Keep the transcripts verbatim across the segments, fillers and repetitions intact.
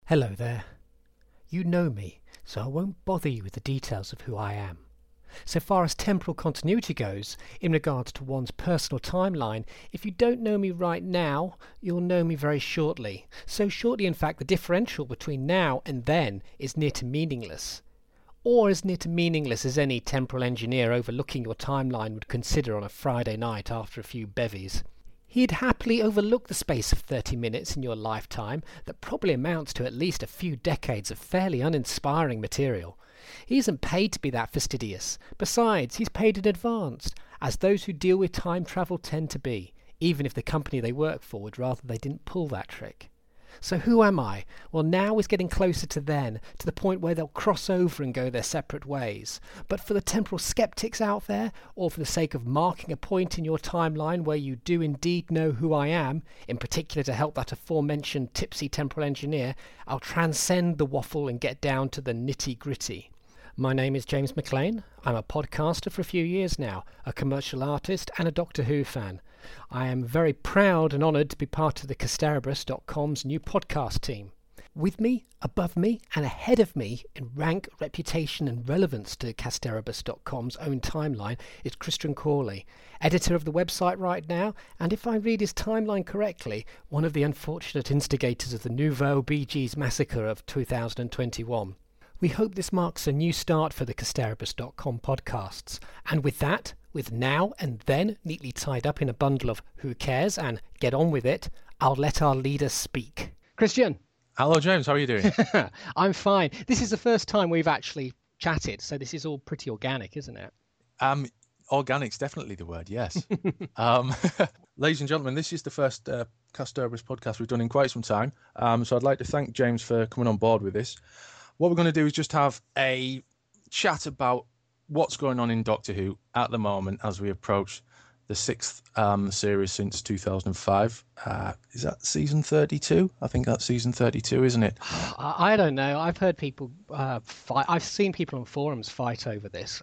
Hello there. You know me, so I won't bother you with the details of who I am. So far as temporal continuity goes, in regards to one's personal timeline, if you don't know me right now, you'll know me very shortly. So shortly, in fact, the differential between now and then is near to meaningless. Or as near to meaningless as any temporal engineer overlooking your timeline would consider on a Friday night after a few bevies. He'd happily overlook the space of thirty minutes in your lifetime that probably amounts to at least a few decades of fairly uninspiring material. He isn't paid to be that fastidious. Besides, he's paid in advance, as those who deal with time travel tend to be, even if the company they work for would rather they didn't pull that trick. So who am I? Well, now is getting closer to then, to the point where they'll cross over and go their separate ways. But for the temporal skeptics out there, or for the sake of marking a point in your timeline where you do indeed know who I am, in particular to help that aforementioned tipsy temporal engineer, I'll transcend the waffle and get down to the nitty-gritty. My name is James McLean. I'm a podcaster for a few years now, a commercial artist and a Doctor Who fan. I am very proud and honoured to be part of the Casteribus dot com's new podcast team. With me, above me, and ahead of me in rank, reputation and relevance to Casteribus dot com's own timeline is Christian Cawley, editor of the website right now, and if I read his timeline correctly, one of the unfortunate instigators of the Nouveau Bee Gees massacre of two thousand twenty-one. We hope this marks a new start for the Casteribus dot com podcasts, and with that, with now and then neatly tied up in a bundle of who cares and get on with it, I'll let our leader speak. Christian. Hello, James. How are you doing? I'm fine. This is the first time we've actually chatted, so this is all pretty organic, isn't it? Um, organic's definitely the word, yes. um, ladies and gentlemen, this is the first uh, Casteribus podcast we've done in quite some time, um, so I'd like to thank James for coming on board with this. What we're going to do is just have a chat about what's going on in Doctor Who at the moment as we approach the sixth um, series since two thousand five. Uh, is that season thirty-two? I think that's season thirty-two, isn't it? I don't know. I've heard people uh, fight. I've seen people on forums fight over this.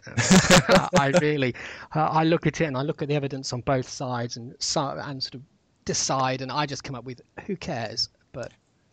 I really, uh, I look at it and I look at the evidence on both sides and so, and sort of decide, and I just come up with who cares, but.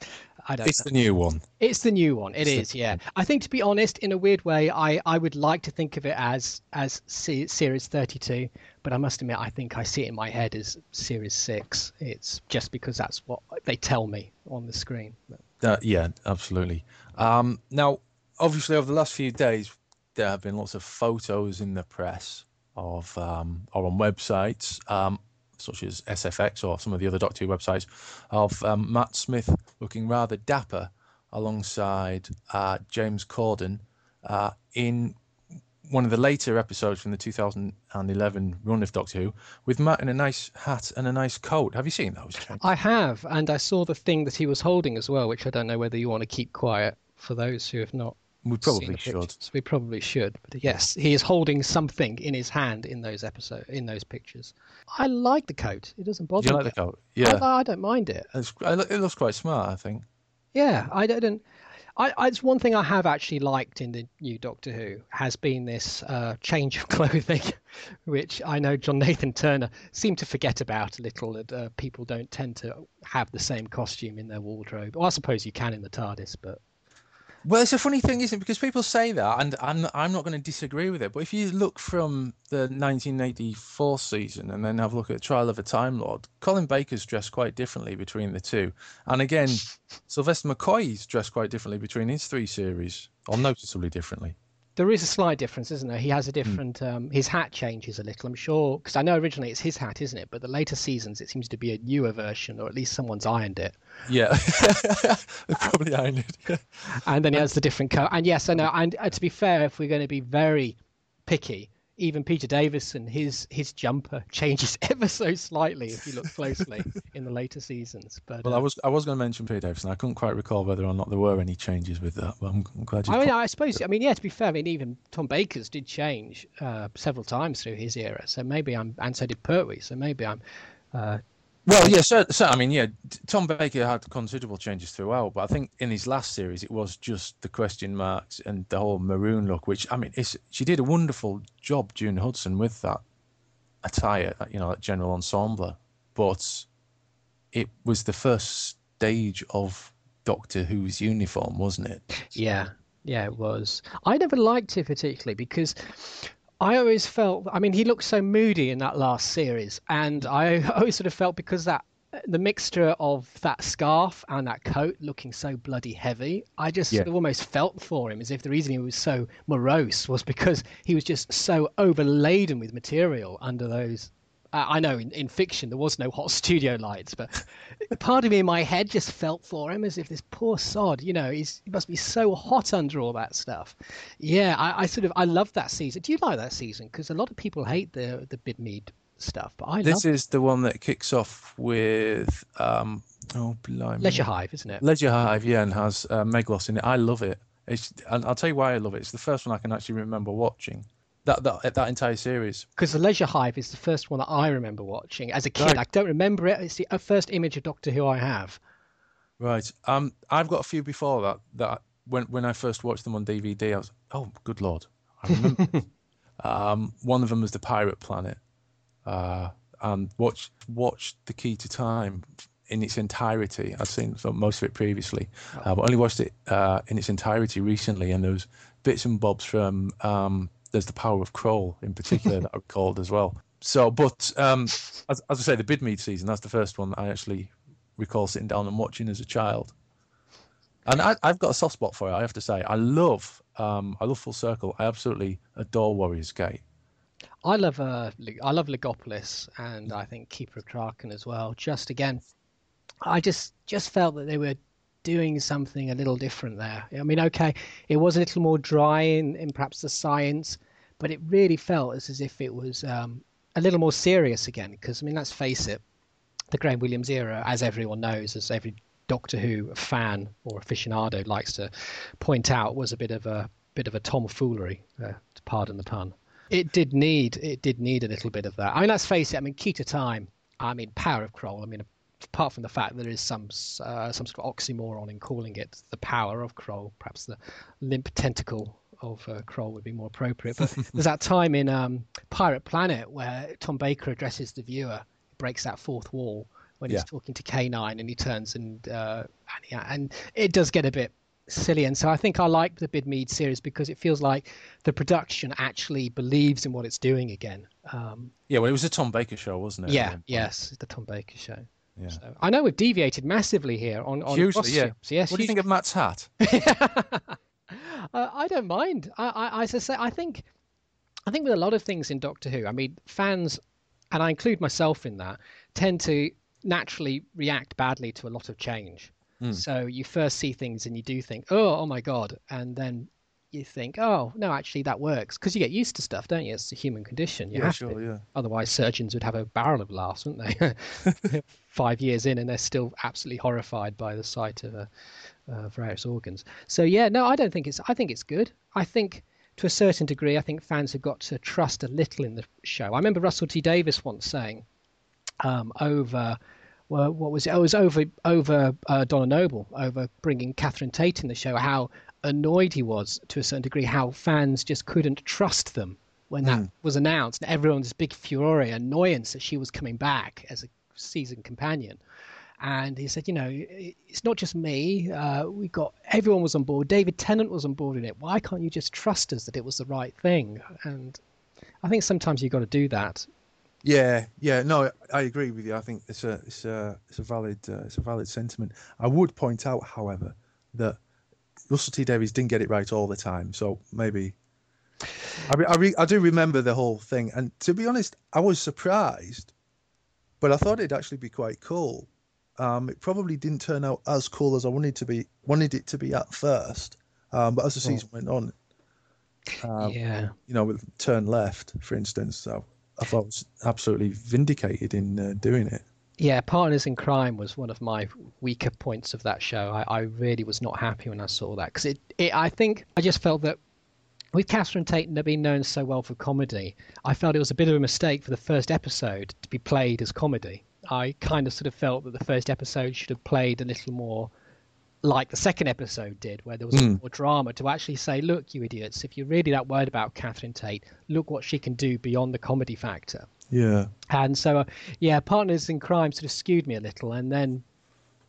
I don't it's know. the new one. It's the new one. It it's is, yeah. One. I think, to be honest, in a weird way, I, I would like to think of it as as C- series thirty-two, but I must admit, I think I see it in my head as series six. It's just because that's what they tell me on the screen. Uh, yeah, absolutely. Um, now, obviously, over the last few days, there have been lots of photos in the press of um, or on websites. Um, such as S F X or some of the other Doctor Who websites, of um, Matt Smith looking rather dapper alongside uh, James Corden uh, in one of the later episodes from the two thousand eleven run of Doctor Who, with Matt in a nice hat and a nice coat. Have you seen those? I have, and I saw the thing that he was holding as well, which I don't know whether you want to keep quiet for those who have not. We probably should. We probably should. But yes, he is holding something in his hand in those episode, in those pictures. I like the coat. It doesn't bother me. You me. like the coat? Yeah. I, I don't mind it. It's, it looks quite smart, I think. Yeah, I don't. I, I, it's one thing I have actually liked in the new Doctor Who has been this uh, change of clothing, which I know John Nathan Turner seemed to forget about a little. That uh, people don't tend to have the same costume in their wardrobe. Well, I suppose you can in the TARDIS, but. Well, it's a funny thing, isn't it? Because people say that, and I'm, I'm not going to disagree with it. But if you look from the nineteen eighty-four season and then have a look at Trial of a Time Lord, Colin Baker's dressed quite differently between the two. And again, Sylvester McCoy's dressed quite differently between his three series, or noticeably differently. There is a slight difference, isn't there? He has a different. Mm. Um, his hat changes a little, I'm sure, because I know originally it's his hat, isn't it? But the later seasons, it seems to be a newer version, or at least someone's ironed it. Yeah, they probably ironed it. And then he has the different coat. And yes, I know. And uh, to be fair, if we're going to be very picky, even Peter Davison, his his jumper changes ever so slightly if you look closely in the later seasons. But well, uh, I was I was going to mention Peter Davison. I couldn't quite recall whether or not there were any changes with that. But I'm, I'm glad you. I mean, I suppose. I mean, yeah. To be fair, I mean, even Tom Baker's did change uh, several times through his era. So maybe I'm, and so did Pertwee. So maybe I'm. Uh, Well, yeah, so, so I mean, yeah, Tom Baker had considerable changes throughout, but I think in his last series it was just the question marks and the whole maroon look, which, I mean, it's, she did a wonderful job, June Hudson, with that attire, you know, that general ensemble, but it was the first stage of Doctor Who's uniform, wasn't it? Yeah, yeah, it was. I never liked it particularly because I always felt, I mean, he looked so moody in that last series, and I always sort of felt because that the mixture of that scarf and that coat looking so bloody heavy, I just Yeah. sort of almost felt for him as if the reason he was so morose was because he was just so overladen with material under those. Uh, I know in, in fiction there was no hot studio lights, but part of me in my head just felt for him as if this poor sod, you know, he's, he must be so hot under all that stuff. Yeah, I, I sort of I love that season. Do you like that season? Because a lot of people hate the the Bidmead stuff, but I love This is the one that kicks off with um oh blimey. Leisure Hive, isn't it? Leisure Hive, yeah, and has uh, Meglos in it. I love it. It's, and I'll tell you why I love it. It's the first one I can actually remember watching. That that that entire series. Because the Leisure Hive is the first one that I remember watching as a kid. Right. I don't remember it. It's the uh, first image of Doctor Who I have. Right. Um, I've got a few before that. That when when I first watched them on D V D, I was, oh, good lord, I remember. um, one of them was the Pirate Planet, uh, and watched watched the Key to Time in its entirety. I'd seen some, most of it previously, uh, but only watched it uh, in its entirety recently. And there was bits and bobs from um, there's the Power of Kroll in particular that I recalled as well. So, but um, as, as I say, the Bidmead season, that's the first one that I actually recall sitting down and watching as a child. And I, I've got a soft spot for it, I have to say. I love, um, I love Full Circle. I absolutely adore Warriors Gate. I love uh, Le- I love Legopolis, and I think Keeper of Traken as well. Just again, I just just felt that they were doing something a little different there. I mean, okay, it was a little more dry in, in perhaps the science, but it really felt as, as if it was um, a little more serious again. Because I mean, let's face it, the Graham Williams era, as everyone knows, as every Doctor Who fan or aficionado likes to point out, was a bit of a bit of a tomfoolery, uh, to pardon the pun. It did need it did need a little bit of that. I mean, let's face it. I mean, Key to Time. I mean, Power of Kroll. I mean, apart from the fact that there is some uh, some sort of oxymoron in calling it the Power of Kroll, perhaps the limp tentacle of uh, Kroll would be more appropriate. But there's that time in um, Pirate Planet where Tom Baker addresses the viewer, breaks that fourth wall when Yeah. he's talking to K nine, and he turns and uh, and, yeah, and it does get a bit silly. And so I think I like the Bidmead series because it feels like the production actually believes in what it's doing again. Um, Yeah, well, it was a Tom Baker show, wasn't it? at yeah, one point? yes, it's the Tom Baker show. Yeah. So, I know we've deviated massively here on, on Hugely, yeah. costumes. Yes, What do you think of Matt's hat? uh, I don't mind. I, I, as I say, I think, I think with a lot of things in Doctor Who, I mean, fans, and I include myself in that, tend to naturally react badly to a lot of change. Mm. So you first see things and you do think, oh, oh my God, and then you think, oh no, actually that works, because you get used to stuff, don't you? It's a human condition. You Yeah, have sure, to. yeah. Otherwise, surgeons would have a barrel of laughs, wouldn't they? Five years in, and they're still absolutely horrified by the sight of uh, uh, various organs. So yeah, no, I don't think it's. I think it's good. I think to a certain degree, I think fans have got to trust a little in the show. I remember Russell T Davies once saying um, over. Well, what was it? Oh, it was over over uh, Donna Noble, over bringing Catherine Tate in the show. How annoyed he was to a certain degree, how fans just couldn't trust them when that Mm. was announced. And everyone's big furore, annoyance that she was coming back as a season companion. And he said, you know, it's not just me. Uh, we got everyone was on board. David Tennant was on board in it. Why can't you just trust us that it was the right thing? And I think sometimes you've got to do that. Yeah, yeah, no, I agree with you. I think it's a, it's a, it's a valid, uh, it's a valid sentiment. I would point out, however, that Russell T Davies didn't get it right all the time. So maybe, I, re- I, re- I do remember the whole thing, and to be honest, I was surprised, but I thought it'd actually be quite cool. Um, it probably didn't turn out as cool as I wanted to be, wanted it to be at first. Um, but as the season went on, um, Yeah. you know, with Turn Left, for instance, so I thought I was absolutely vindicated in uh, doing it. Yeah, Partners in Crime was one of my weaker points of that show. I, I really was not happy when I saw that because it, it, I think I just felt that with Catherine Tate being known so well for comedy, I felt it was a bit of a mistake for the first episode to be played as comedy. I kind of sort of felt that the first episode should have played a little more like the second episode did, where there was Mm. more drama, to actually say, look, you idiots, if you're really that worried about Catherine Tate, look what she can do beyond the comedy factor. Yeah. And so, uh, yeah, Partners in Crime sort of skewed me a little. And then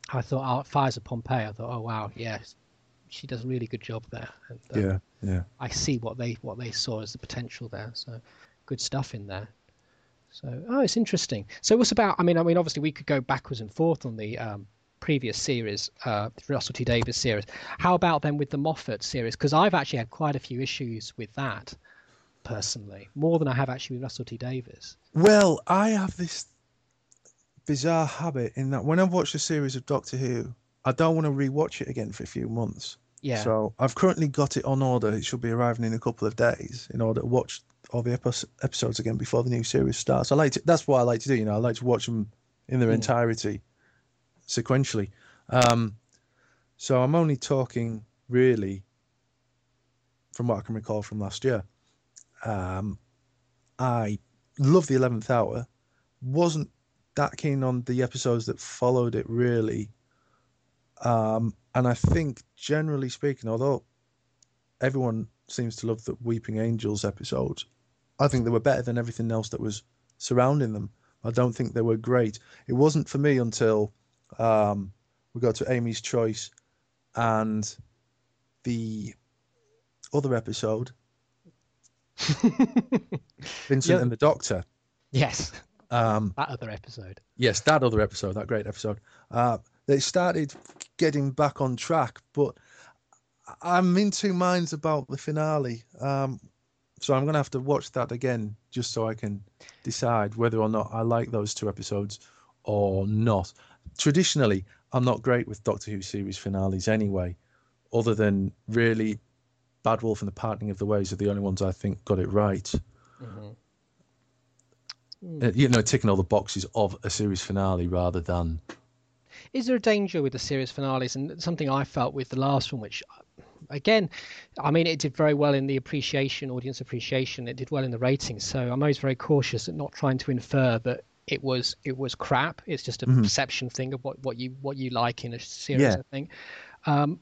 I thought, oh, Fires of Pompeii. I thought, oh wow, yes, she does a really good job there. And um, Yeah, yeah. I see what they what they saw as the potential there. So good stuff in there. So oh, it's interesting. So what's about? I mean, I mean, obviously we could go backwards and forth on the um, previous series, uh, the Russell T Davies series. How about then with the Moffat series? Because I've actually had quite a few issues with that personally, more than I have actually with Russell T Davies. Well, I have this bizarre habit in that when I've watched a series of Doctor Who, I don't want to rewatch it again for a few months. Yeah. So I've currently got it on order. It should be arriving in a couple of days in order to watch all the epi- episodes again before the new series starts. I like to, that's what I like to do. You know, I like to watch them in their Mm. entirety, sequentially. Um, so I'm only talking really from what I can recall from last year. Um, I love the eleventh Hour. Wasn't that keen on the episodes that followed it really. Um, and I think, generally speaking, although everyone seems to love the Weeping Angels episodes, I think they were better than everything else that was surrounding them. I don't think they were great. It wasn't for me until um, we got to Amy's Choice and the other episode, Vincent Yeah. and the Doctor. Yes. Um, that other episode. Yes, that other episode, that great episode. Uh, they started getting back on track, but I'm in two minds about the finale. Um, so I'm going to have to watch that again just so I can decide whether or not I like those two episodes or not. Traditionally, I'm not great with Doctor Who series finales anyway, other than really Bad Wolf and the Parting of the Ways are the only ones I think got it right. Mm-hmm. Uh, you know, ticking all the boxes of a series finale rather than... Is there a danger with the series finales? And something I felt with the last one, which, again, I mean, it did very well in the appreciation, audience appreciation. It did well in the ratings. So I'm always very cautious at not trying to infer that it was it was crap. It's just a mm-hmm. perception thing of what, what you what you like in a series. Yeah. I think. Um,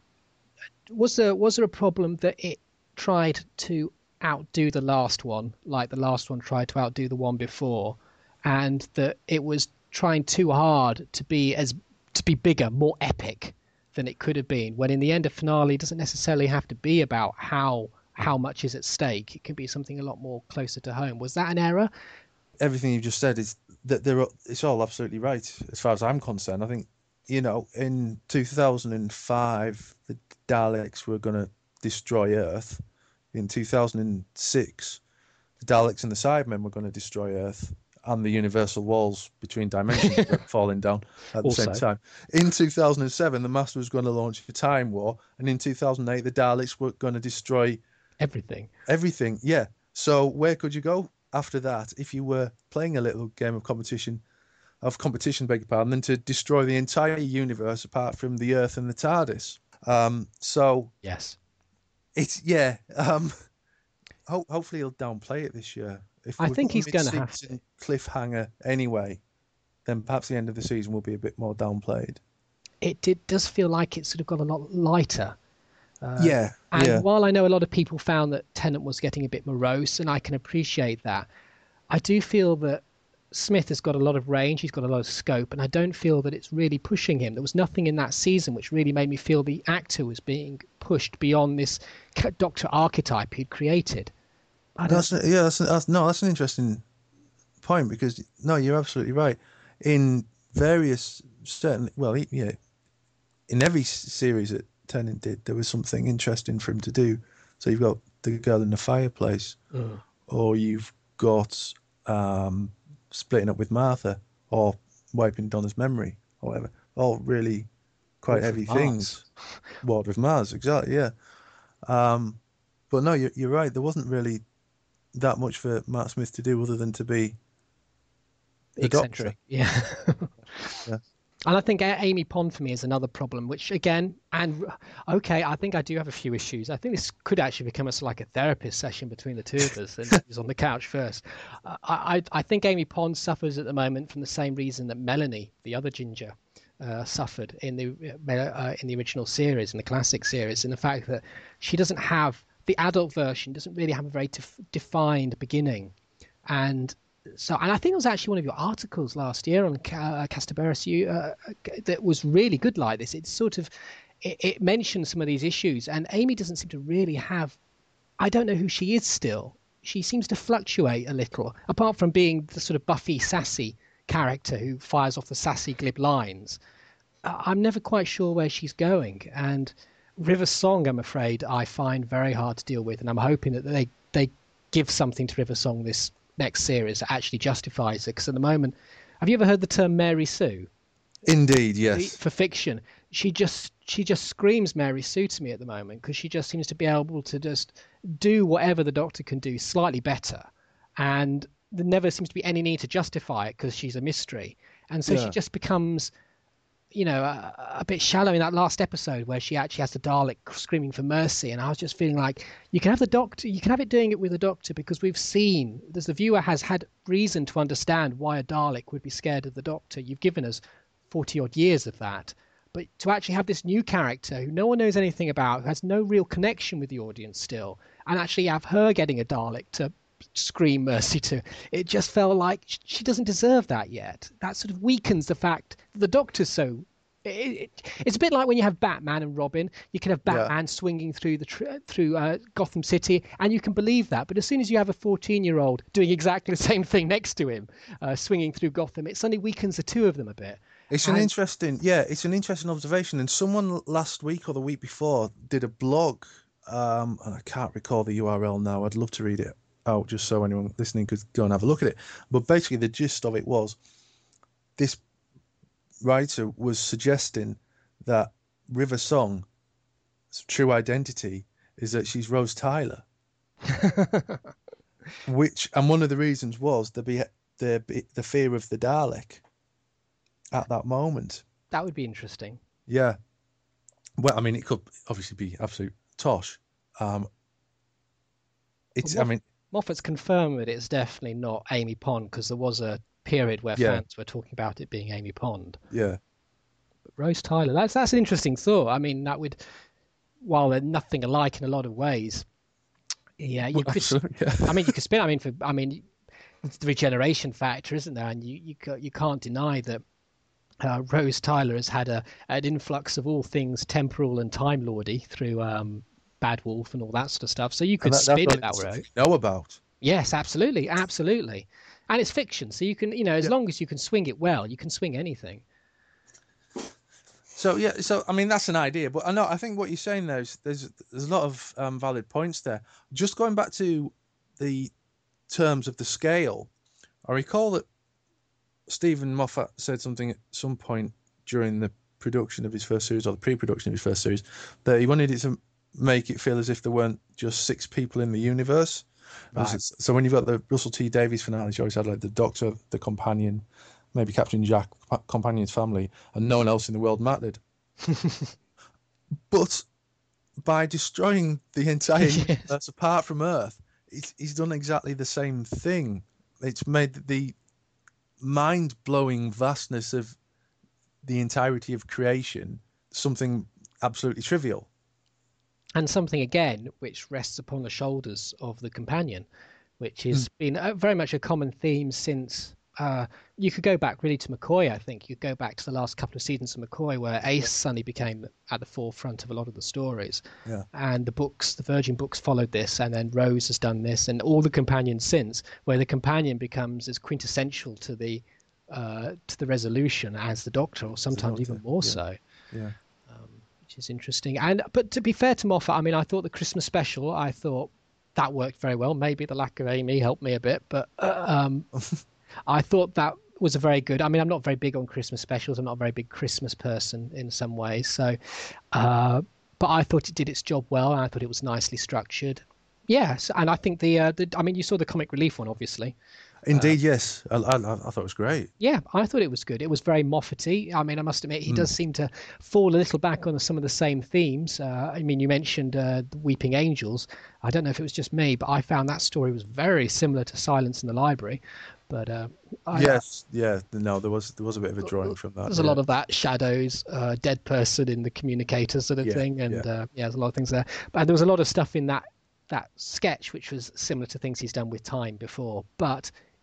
was there was there a problem that it tried to outdo the last one, like the last one tried to outdo the one before, and that it was trying too hard to be as to be bigger, more epic than it could have been, when in the end a finale doesn't necessarily have to be about how how much is at stake. It can be something a lot more closer to home. Was that an error? Everything you just said is that there are, it's all absolutely right as far as I'm concerned. I think, you know, in two thousand five the Daleks were going to destroy Earth. In two thousand six the Daleks and the Cybermen were going to destroy Earth, and the universal walls between dimensions were falling down at the also. same time. In two thousand seven, the Master was going to launch the Time War, and in two thousand eight, the Daleks were going to destroy everything. Everything, yeah. So where could you go after that if you were playing a little game of competition, of competition, beg your pardon, than to destroy the entire universe apart from the Earth and the TARDIS? Um, so yes, it's yeah. Um, ho- hopefully he'll downplay it this year. If I think he's going to have to. Cliffhanger anyway, then perhaps the end of the season will be a bit more downplayed. It did, does feel like it sort of got a lot lighter. Uh, yeah. And yeah. while I know a lot of people found that Tennant was getting a bit morose, and I can appreciate that, I do feel that Smith has got a lot of range, he's got a lot of scope, and I don't feel that it's really pushing him. There was nothing in that season which really made me feel the actor was being pushed beyond this Doctor archetype he'd created. That's a, yeah, that's, a, that's no, that's an interesting point, because no, you're absolutely right. In various certainly, well, yeah, in every series that Tennant did, there was something interesting for him to do. So you've got The Girl in the Fireplace, mm. or you've got um, Splitting Up with Martha, or Wiping Donna's Memory, or whatever. All really quite War heavy things. War of Mars, exactly, yeah. Um, but no, you're, you're right. There wasn't really that much for Matt Smith to do other than to be the eccentric. Doctor. Yeah. yeah. And I think Amy Pond for me is another problem, which again, and okay, I think I do have a few issues. I think this could actually become a, like a therapist session between the two of us, and he's on the couch first. Uh, I, I think Amy Pond suffers at the moment from the same reason that Melanie, the other ginger, uh, suffered in the uh, in the original series, in the classic series, in the fact that she doesn't have, the adult version doesn't really have a very def- defined beginning, and So, and I think it was actually one of your articles last year on Ca- Castaberis you, uh, that was really good like this. It's sort of, it, it mentioned some of these issues, and Amy doesn't seem to really have, I don't know who she is still. She seems to fluctuate a little, apart from being the sort of Buffy sassy character who fires off the sassy glib lines. I- I'm never quite sure where she's going. And River Song, I'm afraid, I find very hard to deal with, and I'm hoping that they, they give something to River Song this next series that actually justifies it. Because at the moment, have you ever heard the term Mary Sue? Indeed, yes. For fiction, she just she just screams Mary Sue to me at the moment, because she just seems to be able to just do whatever the Doctor can do slightly better, and there never seems to be any need to justify it because she's a mystery, and so Yeah. she just becomes, you know, a, a bit shallow in that last episode where she actually has the Dalek screaming for mercy. And I was just feeling like you can have the Doctor, you can have it doing it with the Doctor, because we've seen, as the viewer has had reason to understand why a Dalek would be scared of the Doctor. You've given us forty odd years of that. But to actually have this new character who no one knows anything about, who has no real connection with the audience still, and actually have her getting a Dalek to scream mercy to, it just felt like she doesn't deserve that yet. That sort of weakens the fact that the Doctor's so it, it, it's a bit like when you have Batman and Robin. You can have Batman yeah. swinging through the tr- through uh, Gotham City, and you can believe that. But as soon as you have a fourteen-year-old doing exactly the same thing next to him, uh, swinging through Gotham, it suddenly weakens the two of them a bit. It's an and, interesting, yeah, it's an interesting observation. And someone last week or the week before did a blog, um, and I can't recall the U R L now. I'd love to read it out just so anyone listening could go and have a look at it. But basically, the gist of it was this writer was suggesting that River Song's true identity is that she's Rose Tyler, which, and one of the reasons was the be the the fear of the Dalek at that moment. That would be interesting. Yeah. Well, I mean, it could obviously be absolute tosh. Um, it's, well, Moff- I mean, Moffat's confirmed that it's definitely not Amy Pond, because there was a period where yeah. fans were talking about it being Amy Pond. Yeah. But Rose Tyler, that's that's an interesting thought. I mean, that would, while they're nothing alike in a lot of ways, yeah, you well, could. Yeah. I mean, you could spin. I mean, for I mean, it's the regeneration factor, isn't there? And you you you can't deny that. Uh, Rose Tyler has had a an influx of all things temporal and time lordy through um, Bad Wolf and all that sort of stuff. So you could that, spin it that way. Know about? Yes, absolutely, absolutely. And it's fiction, so you can, you know, as yeah. long as you can swing it well, you can swing anything. So yeah, so I mean that's an idea, but I know I think what you're saying there is there's there's a lot of um, valid points there. Just going back to the terms of the scale, I recall that Stephen Moffat said something at some point during the production of his first series, or the pre-production of his first series, that he wanted it to make it feel as if there weren't just six people in the universe. Right. So when you've got the Russell T Davies finale, you always had like the Doctor, the companion, maybe Captain Jack, companion's family, and no one else in the world mattered. But by destroying the entire yes. universe apart from Earth, it's, he's done exactly the same thing. It's made the mind-blowing vastness of the entirety of creation something absolutely trivial, and something again which rests upon the shoulders of the companion, which has mm. been a, very much a common theme since uh you could go back really to McCoy. I think you go back to the last couple of seasons of McCoy, where Ace suddenly became at the forefront of a lot of the stories. Yeah. And the books, the Virgin books, followed this, and then Rose has done this, and all the companions since, where the companion becomes as quintessential to the uh to the resolution as the Doctor, or sometimes Doctor. even more yeah. so. Yeah. Um, which is interesting. And but to be fair to Moffat, I mean, I thought the Christmas special, I thought that worked very well. Maybe the lack of Amy helped me a bit, but uh, um. I thought that was a very good. I mean, I'm not very big on Christmas specials. I'm not a very big Christmas person in some ways. So, uh, but I thought it did its job well, and I thought it was nicely structured. Yes, and I think the, uh, the I mean, you saw the comic relief one, obviously. Indeed, uh, yes. I, I, I thought it was great. Yeah, I thought it was good. It was very Moffat-y. I mean, I must admit, he mm. does seem to fall a little back on some of the same themes. Uh, I mean, you mentioned uh, the Weeping Angels. I don't know if it was just me, but I found that story was very similar to Silence in the Library. But uh, I, yes, yeah, no, there was there was a bit of a drawing from that. There's yeah. a lot of that shadows, uh, dead person in the communicator sort of yeah, thing, and yeah. Uh, yeah, there's a lot of things there. But there was a lot of stuff in that that sketch which was similar to things he's done with Time before. But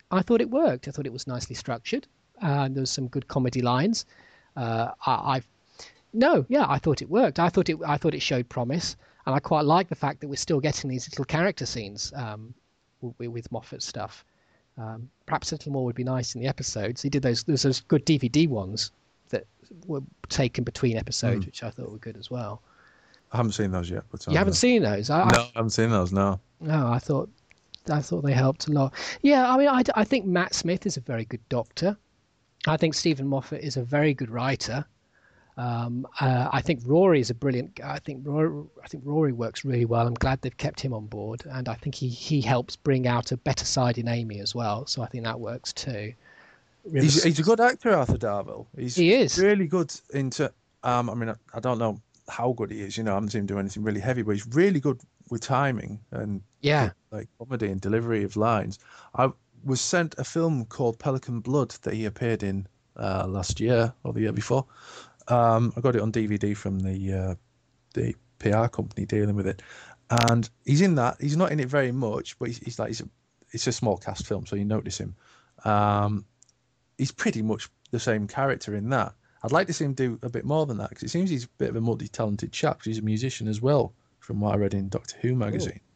I thought it worked. I thought it was nicely structured. Uh, there was some good comedy lines. Uh, I, I've no, yeah, I thought it worked. I thought it. I thought it showed promise, and I quite like the fact that we're still getting these little character scenes um, with, with Moffat stuff. Um, perhaps a little more would be nice in the episodes. He did those. There's those good D V D ones that were taken between episodes, mm. which I thought were good as well. I haven't seen those yet. But you haven't know. seen those? I, no, I haven't seen those. No. No, I thought. I thought they helped a lot. Yeah, I mean, I, I think Matt Smith is a very good Doctor. I think Stephen Moffat is a very good writer. Um, uh, I think Rory is a brilliant. I think Rory, I think Rory works really well. I'm glad they've kept him on board, and I think he he helps bring out a better side in Amy as well. So I think that works too. Really he's, he's a good actor, Arthur Darvill. He's he is really good into. Um, I mean, I, I don't know how good he is. You know, I haven't seen him do anything really heavy, but he's really good with timing and yeah, like comedy and delivery of lines. I was sent a film called Pelican Blood that he appeared in uh, last year or the year before. Um, I got it on D V D from the uh, the P R company dealing with it, and he's in that. He's not in it very much, but he's, he's like he's a, it's a small cast film, so you notice him. Um, he's pretty much the same character in that. I'd like to see him do a bit more than that because it seems he's a bit of a multi-talented chap. Cause he's a musician as well, from what I read in Doctor Who magazine. Ooh.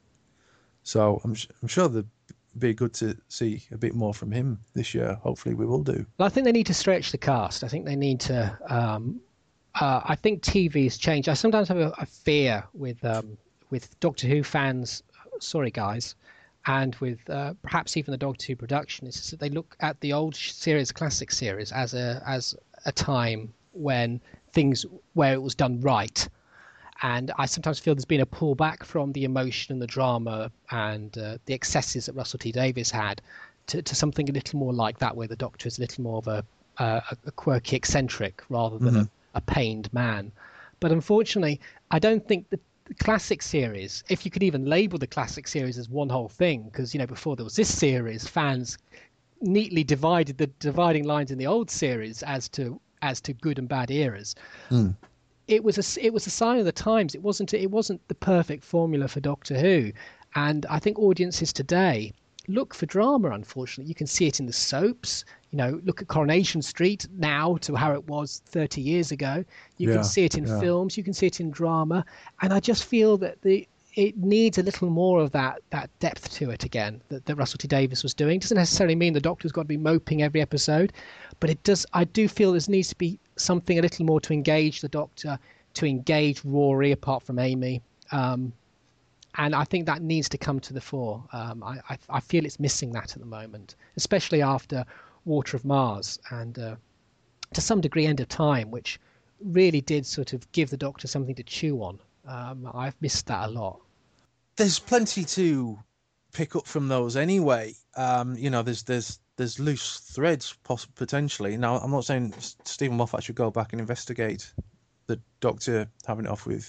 So I'm I'm sure that'd be good to see a bit more from him this year. Hopefully, we will do. Well, I think they need to stretch the cast. I think they need to. Um, uh, I think T V's changed. I sometimes have a, a fear with um, with Doctor Who fans. Sorry, guys. And with uh, perhaps even the Doctor Who production, is that they look at the old series, classic series, as a as a time when things where it was done right. And I sometimes feel there's been a pullback from the emotion and the drama and uh, the excesses that Russell T Davies had to, to something a little more like that, where the Doctor is a little more of a, uh, a quirky eccentric rather than mm-hmm. a, a pained man. But unfortunately, I don't think the, the classic series, if you could even label the classic series as one whole thing, because, you know, before there was this series, fans neatly divided the dividing lines in the old series as to as to good and bad eras. Mm. It was a it was a sign of the times. It wasn't it wasn't the perfect formula for Doctor Who, and I think audiences today look for drama. Unfortunately, you can see it in the soaps. You know, look at Coronation Street now to how it was thirty years ago. You yeah, can see it in yeah. films. You can see it in drama, and I just feel that the it needs a little more of that that depth to it again that, that Russell T Davies was doing. It doesn't necessarily mean the Doctor's got to be moping every episode, but it does. I do feel there needs to be something a little more to engage the Doctor, to engage Rory apart from Amy, um, and I think that needs to come to the fore. Um, I, I, I feel it's missing that at the moment, especially after Water of Mars and uh, to some degree End of Time, which really did sort of give the Doctor something to chew on. Um, I've missed that a lot. There's plenty to pick up from those anyway. Um, you know, there's there's there's loose threads poss- potentially. Now, I'm not saying Stephen Moffat should go back and investigate the Doctor having it off with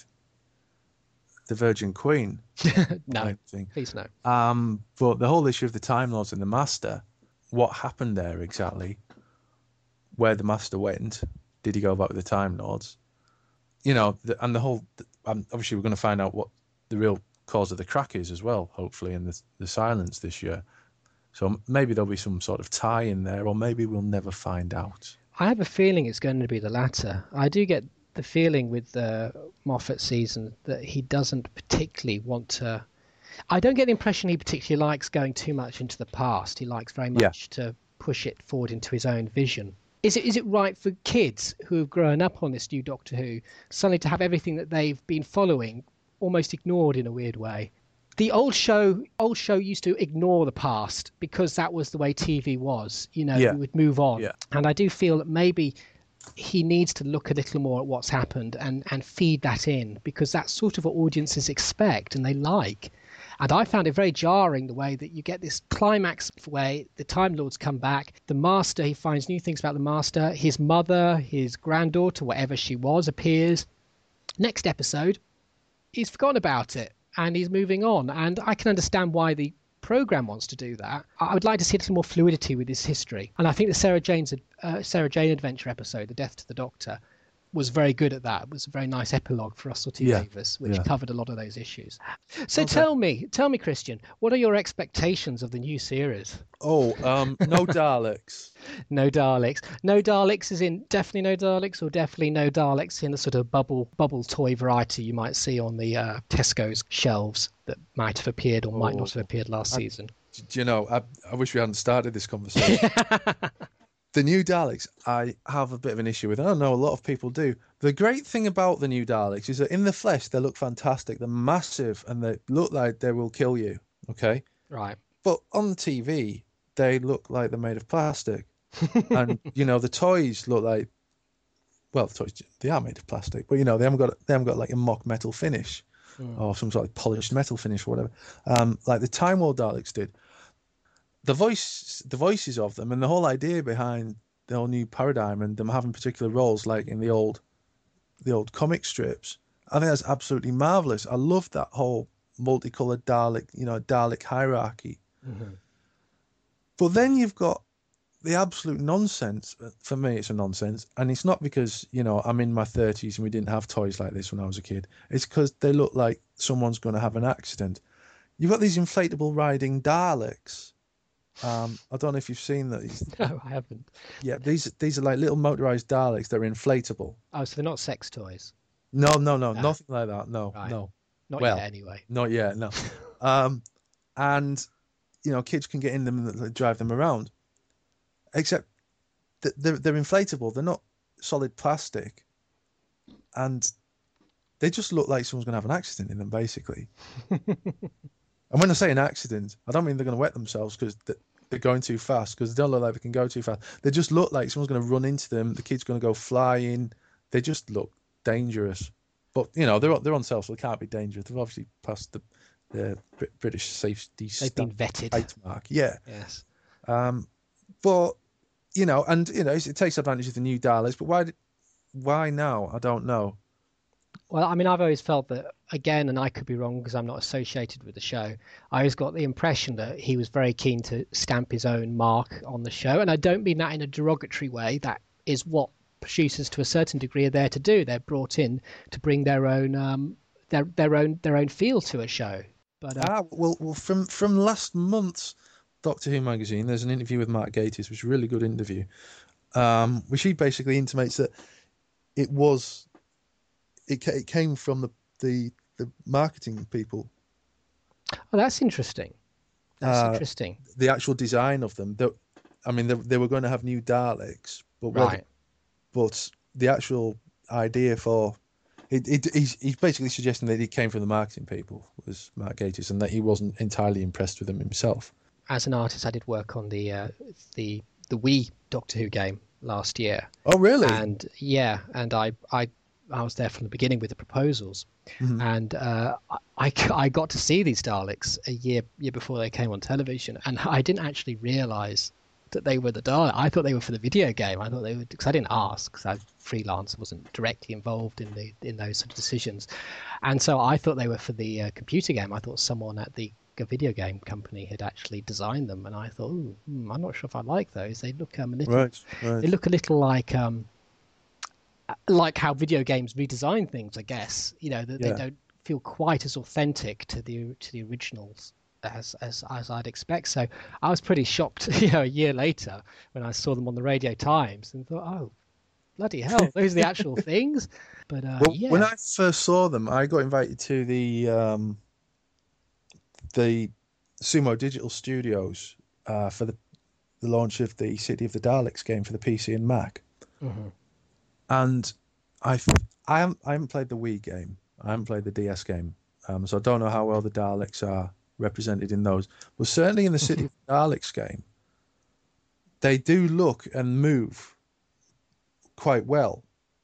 the Virgin Queen. No, please no. Um, but the whole issue of the Time Lords and the Master, what happened there exactly? Where the Master went? Did he go back with the Time Lords? You know, the, and the whole. Um, obviously, we're going to find out what the real cause of the crack is as well, hopefully, in the the silence this year. So maybe there'll be some sort of tie in there, or maybe we'll never find out. I have a feeling it's going to be the latter. I do get the feeling with the Moffat season that he doesn't particularly want to. I don't get the impression he particularly likes going too much into the past. He likes very much yeah. to push it forward into his own vision. Is it is it right for kids who have grown up on this new Doctor Who suddenly to have everything that they've been following almost ignored in a weird way? The old show old show used to ignore the past because that was the way T V was. You know, yeah. we would move on. Yeah. And I do feel that maybe he needs to look a little more at what's happened and, and feed that in, because that's sort of what audiences expect and they like. And I found it very jarring the way that you get this climax where the Time Lords come back, the Master, he finds new things about the Master, his mother, his granddaughter, whatever she was, appears. Next episode, he's forgotten about it and he's moving on. And I can understand why the program wants to do that. I would like to see a little more fluidity with his history. And I think the Sarah Jane's uh, Sarah Jane Adventure episode, The Death to the Doctor, was very good at that. It was a very nice epilogue for Russell T Yeah, Davies, which yeah. covered a lot of those issues. So Okay. tell me, tell me, Christian, what are your expectations of the new series? Oh, um, no Daleks. No Daleks. No Daleks is in definitely no Daleks, or definitely no Daleks in the sort of bubble bubble toy variety you might see on the uh, Tesco's shelves that might have appeared or might not have appeared last I- season. Do you know, I, I wish we hadn't started this conversation. The new Daleks, I have a bit of an issue with. I don't know, a lot of people do. The great thing about the new Daleks is that in the flesh, they look fantastic. They're massive and they look like they will kill you. Okay. Right. But on the T V, they look like they're made of plastic. And, you know, the toys look like, well, the toys, they are made of plastic, but, you know, they haven't got, they haven't got like a mock metal finish Mm. or some sort of polished metal finish or whatever. Um, like the Time War Daleks did. The voice, the voices of them, and the whole idea behind the whole new paradigm and them having particular roles, like in the old, the old comic strips, I think that's absolutely marvelous. I love that whole multicolored Dalek, you know, Dalek hierarchy. Mm-hmm. But then you've got the absolute nonsense. For me, it's a nonsense, and it's not because, you know, I'm in my thirties and we didn't have toys like this when I was a kid. It's because they look like someone's going to have an accident. You've got these inflatable riding Daleks. Um, I don't know if you've seen these. No, I haven't. Yeah, these these are like little motorized Daleks. They're inflatable. Oh, so they're not sex toys? No, no, no, No. nothing like that. No, Right. no, Not Well, yet, anyway. not yet. No, um, and you know, kids can get in them and drive them around. Except that they're they're inflatable. They're not solid plastic, and they just look like someone's going to have an accident in them, basically. And when I say an accident, I don't mean they're going to wet themselves because they're going too fast, because they don't look like they can go too fast. They just look like someone's going to run into them. The kid's going to go flying. They just look dangerous. But, you know, they're, they're on sale, so they can't be dangerous. They've obviously passed the, the British safety They've been vetted. height mark. Yeah. Yes. Um, but, you know, and, you know, it takes advantage of the new Daleks. But why, why now? I don't know. Well, I mean, I've always felt that, again, and I could be wrong because I'm not associated with the show, I always got the impression that he was very keen to stamp his own mark on the show. And I don't mean that in a derogatory way. That is what producers, to a certain degree, are there to do. They're brought in to bring their own um, their their own their own feel to a show. But uh, ah, well, well, from from last month's Doctor Who magazine, there's an interview with Mark Gatiss, which is a really good interview, um, which he basically intimates that it was. It, it came from the, the, the marketing people. Oh, that's interesting. That's uh, interesting. The actual design of them. They, I mean, they, they were going to have new Daleks, but whether, Right. but the actual idea for it, it he's, he's basically suggesting that it came from the marketing people, was Mark Gatiss, and that he wasn't entirely impressed with them himself. As an artist, I did work on the uh, the the Wii Doctor Who game last year. Oh, really? And yeah, and I I. I was there from the beginning with the proposals, Mhm. and uh, I, I got to see these Daleks a year year before they came on television, and I didn't actually realise that they were the Daleks. I thought they were for the video game. I thought they were, because I didn't ask, because I freelance, wasn't directly involved in the in those sort of decisions, and so I thought they were for the uh, computer game. I thought someone at the video game company had actually designed them, and I thought, Ooh, hmm, I'm not sure if I like those. They look um, a little, Right, right. they look a little like. Um, like how video games redesign things, I guess. You know, that Yeah. they don't feel quite as authentic to the to the originals as as as I'd expect. So I was pretty shocked, you know, a year later when I saw them on the Radio Times and thought, oh, bloody hell, those are the actual things. But uh, Well, yeah, when I first saw them, I got invited to the um, the Sumo Digital Studios uh, for the the launch of the City of the Daleks game for the P C and Mac. Mhm. And I, I haven't, I haven't played the Wii game. I haven't played the D S game. Um, so I don't know how well the Daleks are represented in those. But certainly in the City of the Daleks game, they do look and move quite well.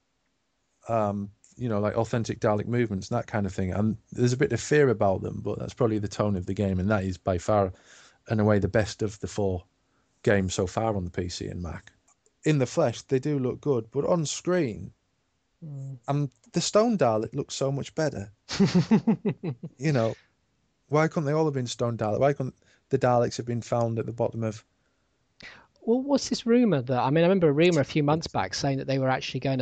Um, you know, like authentic Dalek movements and that kind of thing. And there's a bit of fear about them, but that's probably the tone of the game. And that is by far, in a way, the best of the four games so far on the P C and Mac. In the flesh, they do look good, but on screen, Mm. um, the Stone Dalek looks so much better. You know, why couldn't they all have been Stone Dalek? Why couldn't the Daleks have been found at the bottom of? Well, what's this rumor that? I mean, I remember a rumor a few months back saying that they were actually going to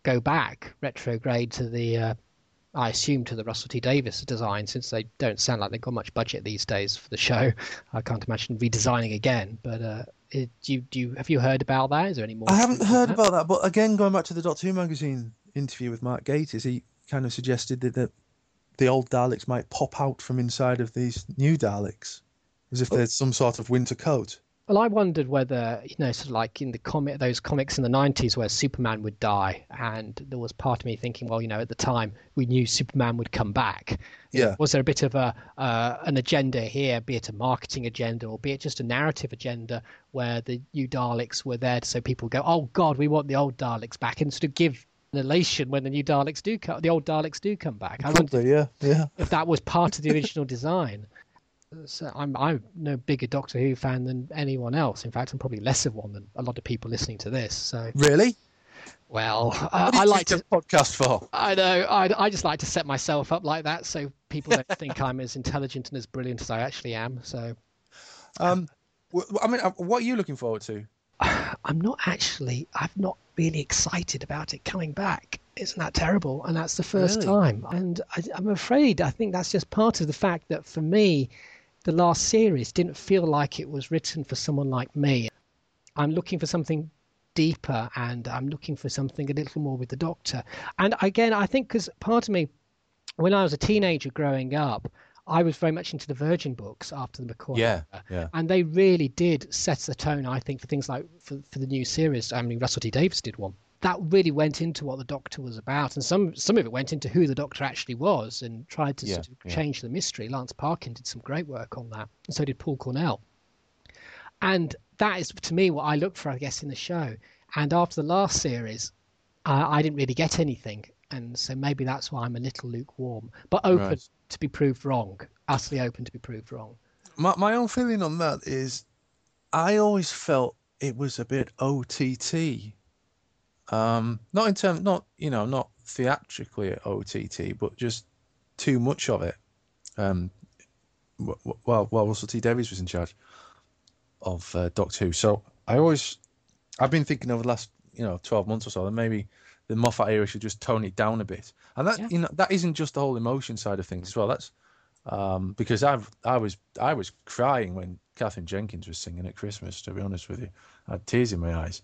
go back retrograde to the, uh, I assume to the Russell T Davies design, since they don't sound like they've got much budget these days for the show. I can't imagine redesigning again. But uh, it, do you do you have you heard about that? Is there any more? I haven't heard that? about that, but again, going back to the Doctor Who magazine interview with Mark Gatiss, he kind of suggested that, that the old Daleks might pop out from inside of these new Daleks, as if there's some sort of winter coat. Well, I wondered whether, you know, sort of like in the comic, those comics in the nineties where Superman would die, and there was part of me thinking, well, you know, at the time we knew Superman would come back. Yeah. Was there a bit of a uh, an agenda here, be it a marketing agenda or be it just a narrative agenda, where the new Daleks were there so people go, oh God, we want the old Daleks back, and sort of give an elation when the new Daleks do come, the old Daleks do come back. I wonder yeah, yeah. if that was part of the original design. So I'm I'm no bigger Doctor Who fan than anyone else. In fact, I'm probably less of one than a lot of people listening to this. So Really? well, uh, What do you I like think to. the podcast for? I know. I I just like to set myself up like that, so people don't think I'm as intelligent and as brilliant as I actually am. So Um, w- I mean, uh, what are you looking forward to? I'm not actually. I'm not really excited about it coming back. Isn't that terrible? And that's the first Really? time. And I, I'm afraid. I think that's just part of the fact that for me, the last series didn't feel like it was written for someone like me. I'm looking for something deeper, and I'm looking for something a little more with the Doctor. And again, I think because part of me, when I was a teenager growing up, I was very much into the Virgin books after the McCoy Yeah, era. yeah. And they really did set the tone, I think, for things like for, for the new series. I mean, Russell T Davies did one. That really went into what the Doctor was about, and some some of it went into who the Doctor actually was and tried to Yeah, sort of yeah. change the mystery. Lance Parkin did some great work on that, and so did Paul Cornell. And that is, to me, what I look for, I guess, in the show. And after the last series, uh, I didn't really get anything, and so maybe that's why I'm a little lukewarm, but open Right. to be proved wrong, utterly open to be proved wrong. My my own feeling on that is, I always felt it was a bit O T T. Um, not in terms, not you know, not theatrically O T T, but just too much of it. Um, wh- wh- while while Russell T Davies was in charge of uh, Doctor Who, so I always, I've been thinking over the last you know twelve months or so that maybe the Moffat era should just tone it down a bit, and that Yeah. you know that isn't just the whole emotion side of things as well. That's um, because I've I was I was crying when Catherine Jenkins was singing at Christmas. To be honest with you, I had tears in my eyes.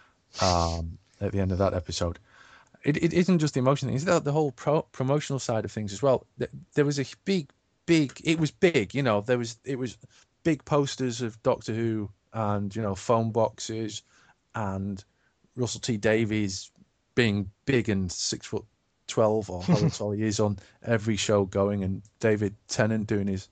Um, at the end of that episode, it, it isn't just the emotion thing; it's the, the whole pro, promotional side of things as well. There, there was a big, big. It was big, you know. There was it was big posters of Doctor Who and you know phone boxes, and Russell T Davies being big and six foot twelve or however tall he is on every show going, and David Tennant doing his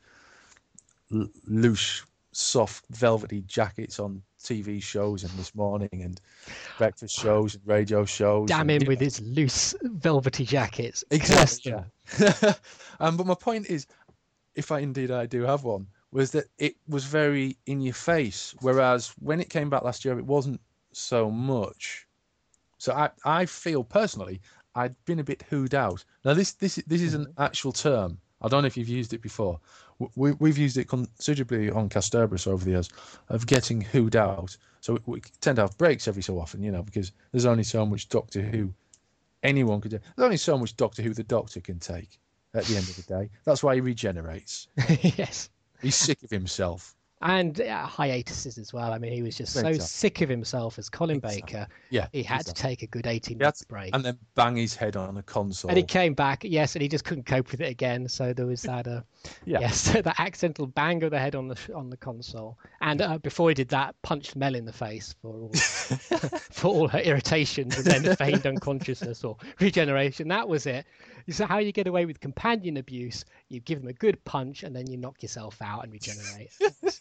l- loose, soft, velvety jackets on T V shows and This Morning and breakfast shows and radio shows. Damn and, him with his loose, velvety jackets. Exactly. Curse him. Yeah. um, but my point is, if I indeed I do have one, was that it was very in your face, whereas when it came back last year, it wasn't so much. So I, I feel personally I'd been a bit hooed out. Now this this this is an actual term. I don't know if you've used it before. We, we've used it considerably on Casterbarus over the years of getting hooed out. So we, we tend to have breaks every so often, you know, because there's only so much Doctor Who anyone could do. There's only so much Doctor Who the Doctor can take at the end of the day. That's why he regenerates. Yes. He's sick of himself. And uh, hiatuses as well. I mean, he was just so Exactly. sick of himself as Colin Exactly. Baker. Yeah, He had exactly. to take a good eighteen He had months to- break. And then bang his head on a console. And he came back, yes, and he just couldn't cope with it again. So there was that, uh, Yeah. yes, that accidental bang of the head on the on the console. And uh, before he did that, punched Mel in the face for all for all her irritations, and then feigned unconsciousness or regeneration. That was it. So how you get away with companion abuse? You give them a good punch, and then you knock yourself out and regenerate.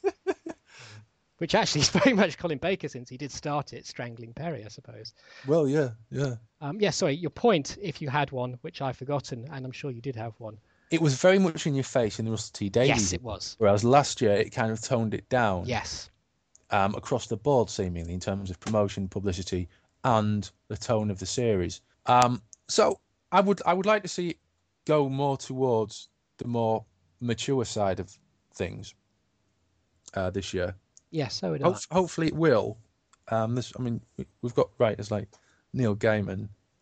Which actually is very much Colin Baker, since he did start it strangling Perry, I suppose. Well, yeah, yeah. Um, yeah, sorry, your point, if you had one, which I've forgotten, and I'm sure you did have one. It was very much in your face in the Russell T Davies. Yes, it was. Whereas last year it kind of toned it down. Yes. Um, across the board, seemingly, in terms of promotion, publicity, and the tone of the series. Um, so I would I would like to see it go more towards the more mature side of things uh, this year. Yes, so would I. Ho- hopefully it will. Um, this, I mean, we- we've got writers like Neil Gaiman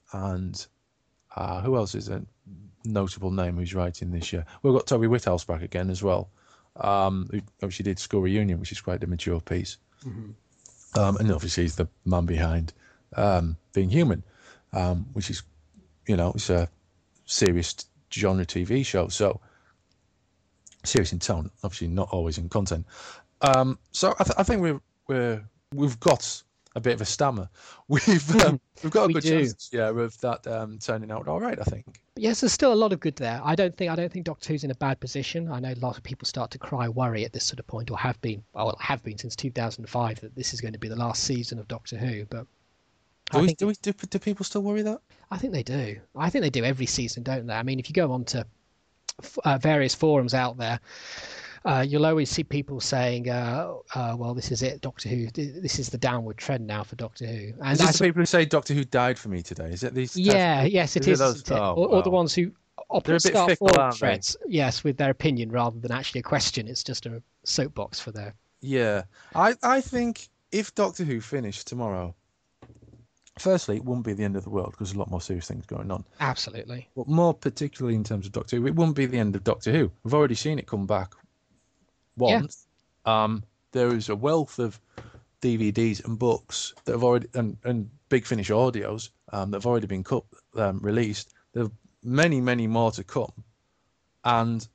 and uh, who else is a notable name who's writing this year? We've got Toby Whithouse back again as well. Um, who obviously did School Reunion, which is quite a mature piece. Mm-hmm. Um, and obviously he's the man behind um, Being Human, um, which is, you know, it's a serious genre T V show. So serious in tone, obviously not always in content. Um, so I, th- I think we're we're we've got a bit of a stammer. We've um, we've got a We good do. chance, yeah, of that um, turning out all right. I think. But yes, there's still a lot of good there. I don't think I don't think Doctor Who's in a bad position. I know a lot of people start to cry worry at this sort of point, or have been, well, have been since two thousand five, that this is going to be the last season of Doctor Who. But Do I we, think do, we, do do people still worry that? I think they do. I think they do every season, don't they? I mean, if you go on to uh, various forums out there, uh, you'll always see people saying, uh, uh, "Well, this is it, Doctor Who. This is the downward trend now for Doctor Who." And Is this I the sup- people who say Doctor Who died for me today? Is it these? types yeah, of- yes, it it is. those- isn't it? oh, or, or the wow. ones who They're a bit start fickle, forum aren't they? threads, yes, with their opinion rather than actually a question. It's just a soapbox for their. Yeah, I I think if Doctor Who finished tomorrow, firstly, it wouldn't be the end of the world because there's a lot more serious things going on. Absolutely. But more particularly in terms of Doctor Who, it wouldn't be the end of Doctor Who. We've already seen it come back once. Um, there is a wealth of D V Ds and books that have already and, and Big Finish audios um, that have already been cut, um, released. There are many, many more to come. And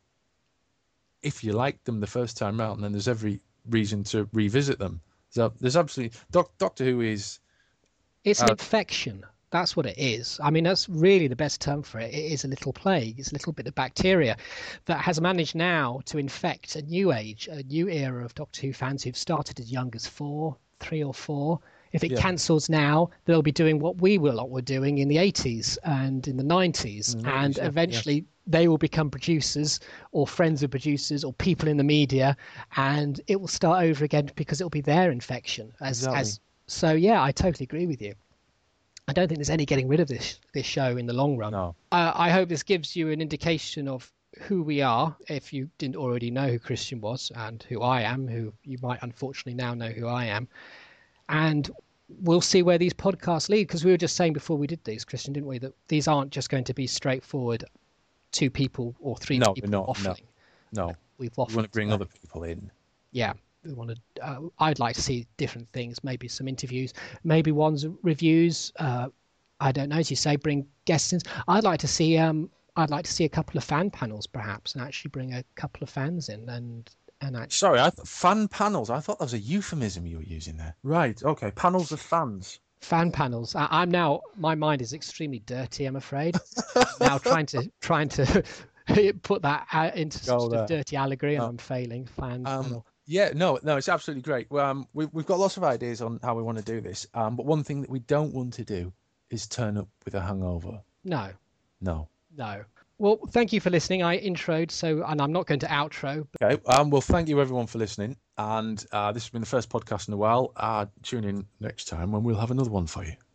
if you liked them the first time round, then there's every reason to revisit them. So there's absolutely Doc, Doctor Who is It's an Uh, infection. That's what it is. I mean, that's really the best term for it. It is a little plague. It's a little bit of bacteria that has managed now to infect a new age, a new era of Doctor Who fans who've started as young as four, three or four. If it Yeah. cancels now, they'll be doing what we were, were doing in the eighties and in the nineties. In the And nineties, yeah, eventually they will become producers or friends of producers or people in the media, and it will start over again because it'll be their infection. As, Exactly. as So, yeah, I totally agree with you. I don't think there's any getting rid of this this show in the long run. no. Uh, I hope this gives you an indication of who we are, if you didn't already know who Christian was and who I am, who you might unfortunately now know who I am. And we'll see where these podcasts lead, because we were just saying before we did these, Christian, didn't we, that these aren't just going to be straightforward two people or three No, people they're not, no. waffling. No. We've We waffled. want to bring today. other people in. Yeah, we want to. Uh, I'd like to see different things. Maybe some interviews. Maybe one's reviews. Uh, I don't know. As you say, bring guests in. I'd like to see. Um, I'd like to see a couple of fan panels, perhaps, and actually bring a couple of fans in and and actually. Sorry, I th- fan panels. I thought that was a euphemism you were using there. Right. Okay. Panels of fans. Fan panels. I, I'm now. My mind is extremely dirty. I'm afraid. now trying to trying to put that out into Go sort of there. dirty allegory, and Oh. I'm failing. Fan Um, panel. yeah. No. No. It's absolutely great. Well, um, we, we've got lots of ideas on how we want to do this. Um, but one thing that we don't want to do is turn up with a hangover. No. No. No. Well, thank you for listening. I introed, so and I'm not going to outro. Okay. Um. Well, thank you everyone for listening. And uh, this has been the first podcast in a while. Uh, tune in next time when we'll have another one for you.